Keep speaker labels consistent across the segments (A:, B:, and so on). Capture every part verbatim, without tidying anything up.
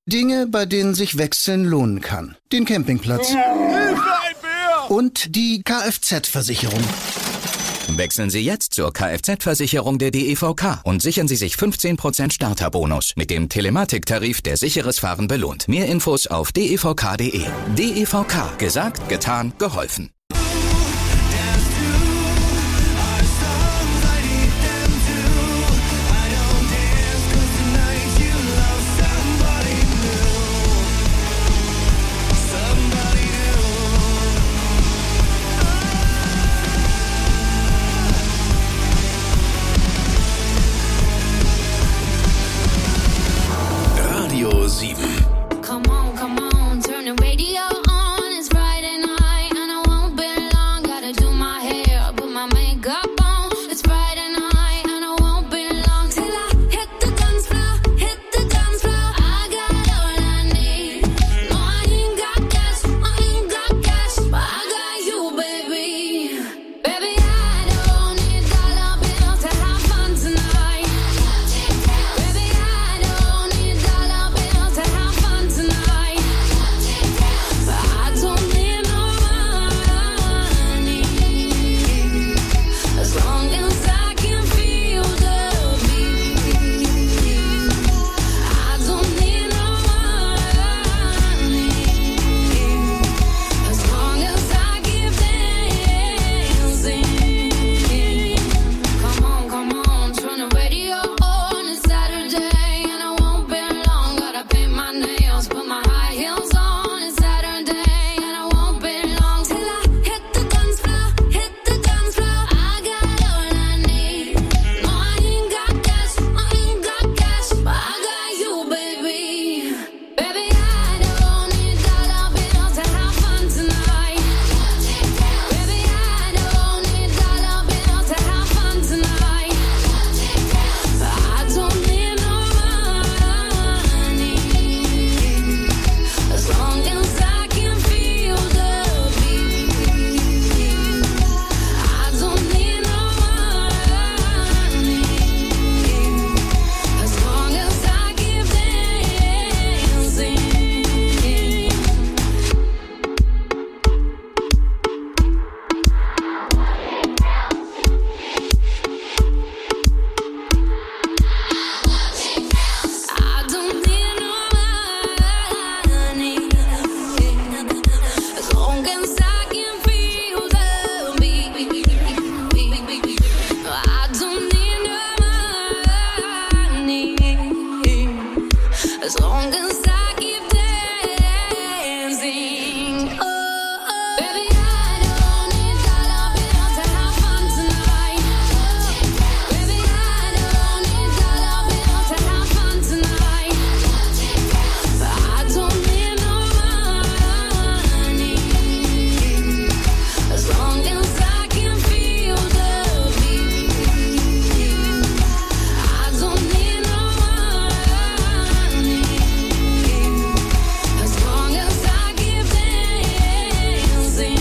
A: Dinge, bei denen sich Wechseln lohnen kann. Den Campingplatz.
B: Hilfe, ein Bär!
A: Und die Kfz-Versicherung.
C: Wechseln Sie jetzt zur Kfz-Versicherung der D E V K und sichern Sie sich fünfzehn Prozent Starterbonus mit dem Telematiktarif, der sicheres Fahren belohnt. Mehr Infos auf d e v k punkt d e. D E V K. Gesagt, getan, geholfen.
D: Come on, come on, turn the radio on. It's Friday night and I won't be long. Gotta do my hair, put my makeup on. It's Friday night and I won't be long till I hit the dance floor, hit the dance floor. I got all I need. No, I ain't got cash, I ain't got cash, but I got you, baby. Baby, I don't need dollar bills to have fun tonight. Baby, I don't need dollar bills to have fun tonight. But I don't need no money as long as I can feel the beat. I don't need no money as long as I keep dancing. Come on, come on, turn the radio on. It's Saturday and I won't be long. Gotta paint my nails, put my high heels on. It's Saturday and I won't be long till I hit the dance floor, hit the dance floor. I got all I need. No, I ain't got cash, I ain't got cash, but I got you, baby. Baby, I don't need dollar bills to have fun tonight. Baby, I don't need dollar bills to have fun tonight. But I don't need no money as long as I can feel the beat. I don't need no money as long as I keep dancing. I don't need no money as long as I can feel the beat. I don't need no money as long as I keep dancing. Oh, oh. Baby, I don't need dollar bills to have fun tonight. Baby, I don't need dollar bills to have fun tonight. But I don't need no money as long as I can feel the beat. I don't need no money as long as I keep dancing.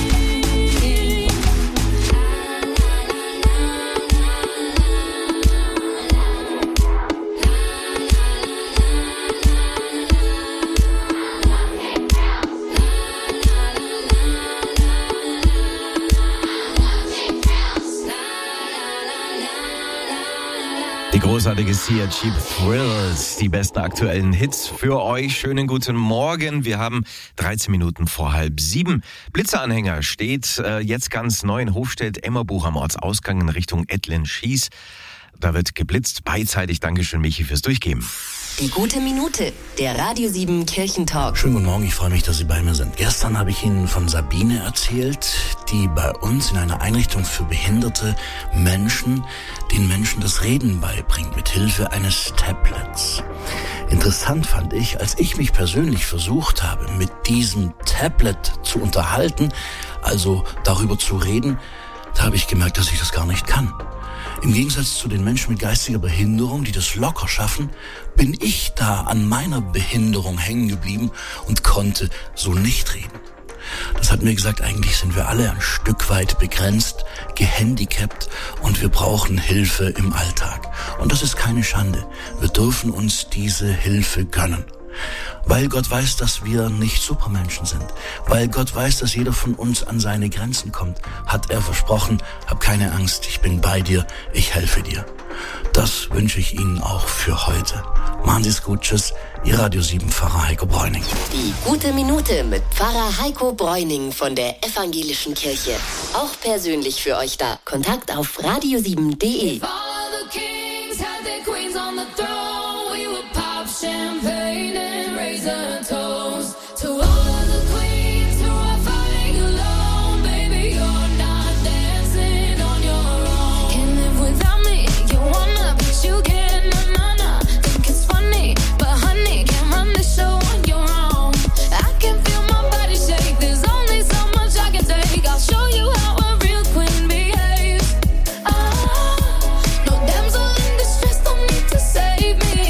E: Die großartige Sia Cheap Thrills, die besten aktuellen Hits für euch. Schönen guten Morgen. Wir haben dreizehn Minuten vor halb sieben. Blitzeranhänger steht äh, jetzt ganz neu in Hofstedt-Emmerbuch am Ortsausgang in Richtung Ettlen-Schieß. Da wird geblitzt. Beidseitig Dankeschön, Michi, fürs Durchgeben.
F: Die gute Minute, der Radio sieben Kirchentalk.
G: Schönen guten Morgen, ich freue mich, dass Sie bei mir sind. Gestern habe ich Ihnen von Sabine erzählt, die bei uns in einer Einrichtung für behinderte Menschen den Menschen das Reden beibringt, mit Hilfe eines Tablets. Interessant fand ich, als ich mich persönlich versucht habe, mit diesem Tablet zu unterhalten, also darüber zu reden, da habe ich gemerkt, dass ich das gar nicht kann. Im Gegensatz zu den Menschen mit geistiger Behinderung, die das locker schaffen, bin ich da an meiner Behinderung hängen geblieben und konnte so nicht reden. Das hat mir gesagt, eigentlich sind wir alle ein Stück weit begrenzt, gehandicapt und wir brauchen Hilfe im Alltag. Und das ist keine Schande. Wir dürfen uns diese Hilfe gönnen. Weil Gott weiß, dass wir nicht Supermenschen sind. Weil Gott weiß, dass jeder von uns an seine Grenzen kommt, hat er versprochen, hab keine Angst, ich bin bei dir, ich helfe dir. Das wünsche ich Ihnen auch für heute. Machen Sie es gut, tschüss, Ihr Radio sieben Pfarrer Heiko Bräuning.
F: Die gute Minute mit Pfarrer Heiko Bräuning von der Evangelischen Kirche. Auch persönlich für euch da. Kontakt auf radio sieben punkt de.
D: Champagne and raise a toast to all of the queens who are fighting alone. Baby, you're not dancing on your own. Can't live without me. You wanna, but you can't. Nah, nah, nah. Think it's funny, but honey, can't run the show on your own. I can feel my body shake. There's only so much I can take. I'll show you how a real queen behaves. Ah, no damsel in distress, don't need to save me.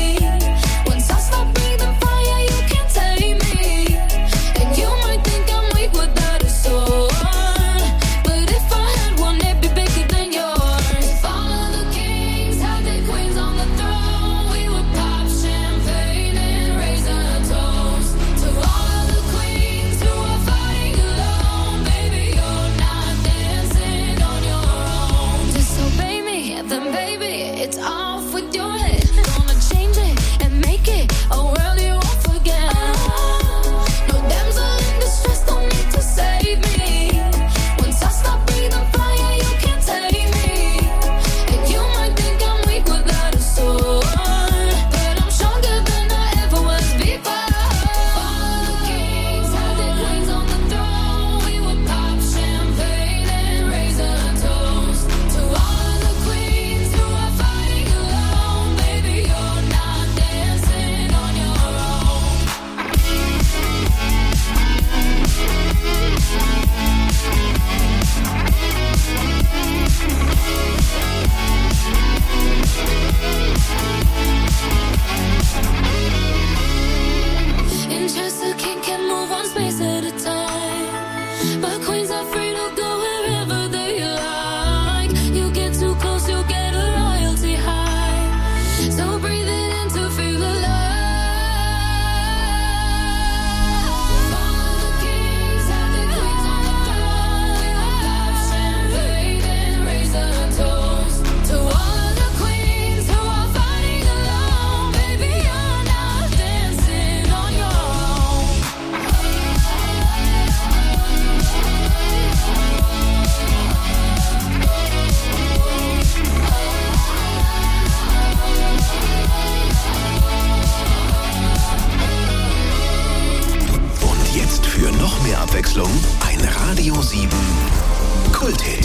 C: Ein Radio sieben Kulthit.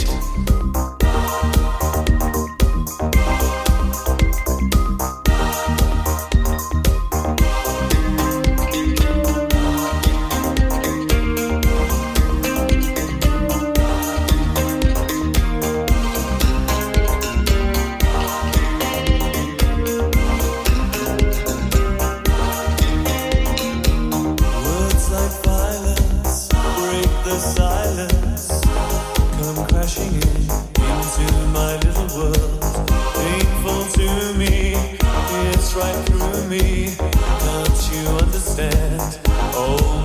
H: Right through me, don't you understand? Oh.